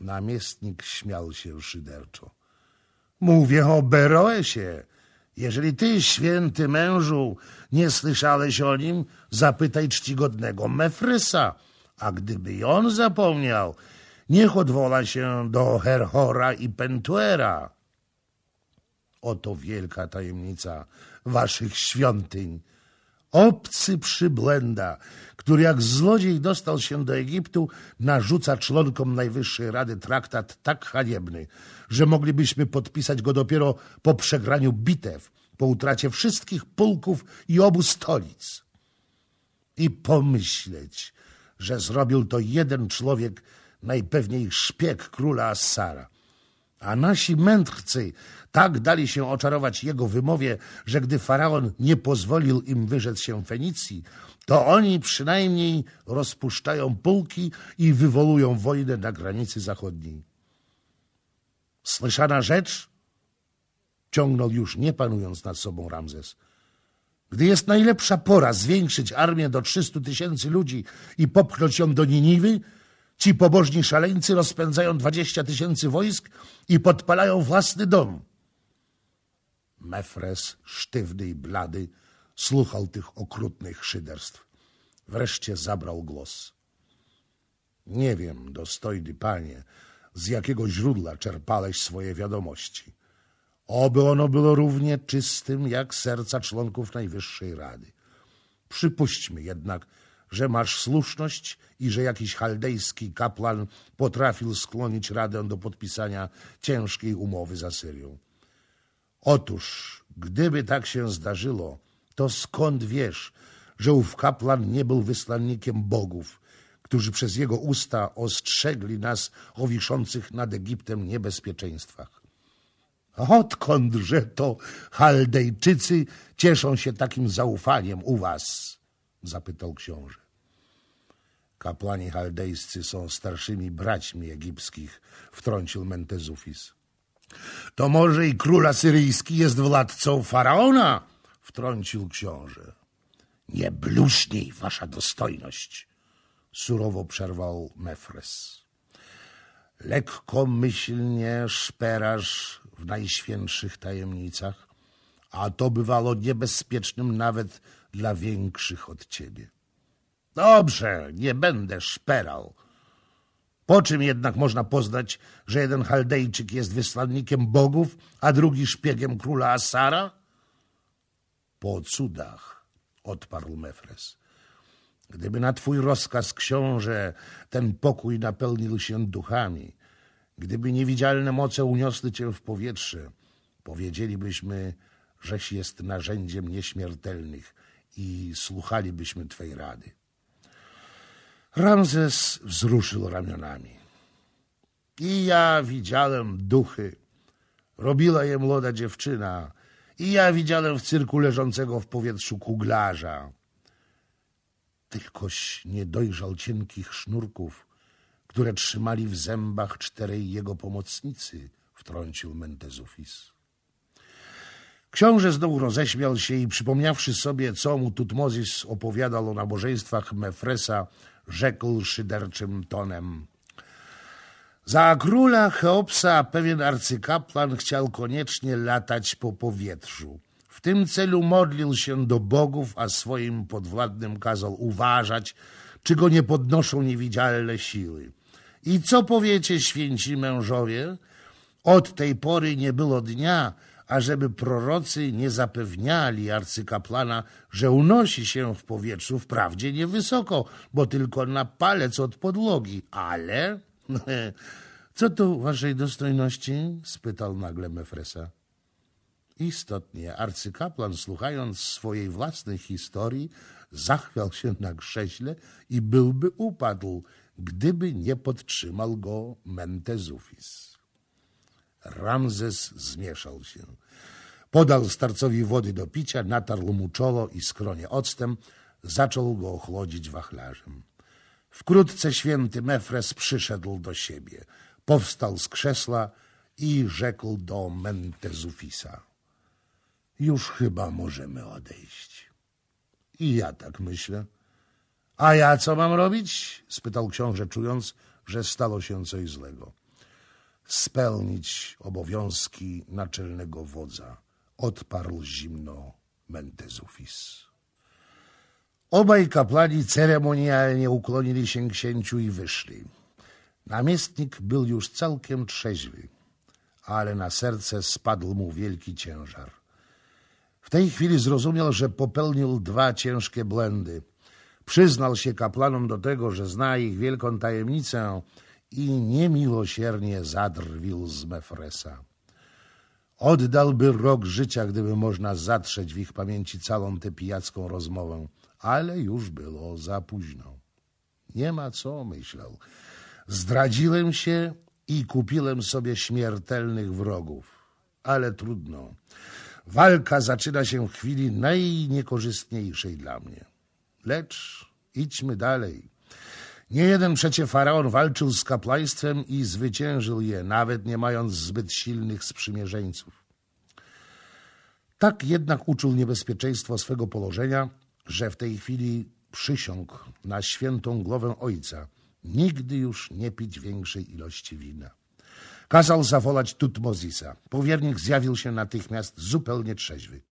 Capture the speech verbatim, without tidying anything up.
Namiestnik śmiał się szyderczo. Mówię o Beroesie. Jeżeli ty, święty mężu, nie słyszałeś o nim, zapytaj czcigodnego Mefrysa, a gdyby i on zapomniał, niech odwoła się do Herhora i Pentuera. Oto wielka tajemnica waszych świątyń. Obcy przybłęda, który jak złodziej dostał się do Egiptu, narzuca członkom Najwyższej Rady traktat tak haniebny, że moglibyśmy podpisać go dopiero po przegraniu bitew, po utracie wszystkich pułków i obu stolic. I pomyśleć, że zrobił to jeden człowiek, najpewniej szpieg króla Assara. A nasi mędrcy tak dali się oczarować jego wymowie, że gdy faraon nie pozwolił im wyrzec się Fenicji, to oni przynajmniej rozpuszczają pułki i wywołują wojnę na granicy zachodniej. Słyszana rzecz? Ciągnął już nie panując nad sobą Ramzes. Gdy jest najlepsza pora zwiększyć armię do trzystu tysięcy ludzi i popchnąć ją do Niniwy, ci pobożni szaleńcy rozpędzają dwadzieścia tysięcy wojsk i podpalają własny dom. Mefres, sztywny i blady, słuchał tych okrutnych szyderstw. Wreszcie zabrał głos. Nie wiem, dostojny panie, z jakiego źródła czerpałeś swoje wiadomości. Oby ono było równie czystym jak serca członków Najwyższej Rady. Przypuśćmy jednak, że masz słuszność i że jakiś chaldejski kapłan potrafił skłonić Radę do podpisania ciężkiej umowy z Asyrią. Otóż, gdyby tak się zdarzyło, to skąd wiesz, że ów kapłan nie był wysłannikiem bogów, którzy przez jego usta ostrzegli nas o wiszących nad Egiptem niebezpieczeństwach? Odkądże to Chaldejczycy cieszą się takim zaufaniem u was? Zapytał książę. Kapłani chaldejscy są starszymi braćmi egipskich, wtrącił Mentezufis. To może i król asyryjski jest władcą faraona? Wtrącił książę. Nie bluźnij, wasza dostojność, surowo przerwał Mefres. Lekkomyślnie szperasz w najświętszych tajemnicach, a to bywało niebezpiecznym nawet dla większych od ciebie. Dobrze, nie będę szperał. Po czym jednak można poznać, że jeden Chaldejczyk jest wysłannikiem bogów, a drugi szpiegiem króla Assara? Po cudach, odparł Mefres. Gdyby na twój rozkaz, książę, ten pokój napełnił się duchami, gdyby niewidzialne moce uniosły cię w powietrze, powiedzielibyśmy, żeś jest narzędziem nieśmiertelnych i słuchalibyśmy twej rady. Ramzes wzruszył ramionami. I ja widziałem duchy. Robiła je młoda dziewczyna. I ja widziałem w cyrku leżącego w powietrzu kuglarza. Tylkoś nie dojrzał cienkich sznurków, które trzymali w zębach czterej jego pomocnicy, wtrącił Mentezufis. Książę znowu roześmiał się i przypomniawszy sobie, co mu Tutmozis opowiadał o nabożeństwach Mefresa, rzekł szyderczym tonem. Za króla Cheopsa pewien arcykapłan chciał koniecznie latać po powietrzu. W tym celu modlił się do bogów, a swoim podwładnym kazał uważać, czy go nie podnoszą niewidzialne siły. I co powiecie, święci mężowie? Od tej pory nie było dnia, ażeby prorocy nie zapewniali arcykapłana, że unosi się w powietrzu wprawdzie niewysoko, bo tylko na palec od podłogi, ale... Co tu, waszej dostojności? Spytał nagle Mefresa. Istotnie, arcykapłan, słuchając swojej własnej historii, zachwiał się na krześle i byłby upadł, gdyby nie podtrzymał go Mentezufis. Ramzes zmieszał się. Podał starcowi wody do picia, natarł mu czoło i skronie octem, zaczął go ochłodzić wachlarzem. Wkrótce święty Mefres przyszedł do siebie, powstał z krzesła i rzekł do Mentezufisa. Już chyba możemy odejść. I ja tak myślę. A ja co mam robić? Spytał książę, czując, że stało się coś złego. spełnić obowiązki naczelnego wodza, odparł zimno Mentezufis. Obaj kapłani ceremonialnie ukłonili się księciu i wyszli. Namiestnik był już całkiem trzeźwy, ale na serce spadł mu wielki ciężar. W tej chwili zrozumiał, że popełnił dwa ciężkie błędy. Przyznał się kapłanom do tego, że zna ich wielką tajemnicę i niemiłosiernie zadrwił z Mefresa. Oddałby rok życia, gdyby można zatrzeć w ich pamięci całą tę pijacką rozmowę, ale już było za późno. Nie ma co, myślał. Zdradziłem się i kupiłem sobie śmiertelnych wrogów, ale trudno. Walka zaczyna się w chwili najniekorzystniejszej dla mnie. Lecz idźmy dalej. Nie jeden przecie faraon walczył z kapłaństwem i zwyciężył je, nawet nie mając zbyt silnych sprzymierzeńców. Tak jednak uczuł niebezpieczeństwo swego położenia, że w tej chwili przysiągł na świętą głowę ojca nigdy już nie pić większej ilości wina. Kazał zawołać Tutmozisa. Powiernik zjawił się natychmiast zupełnie trzeźwy.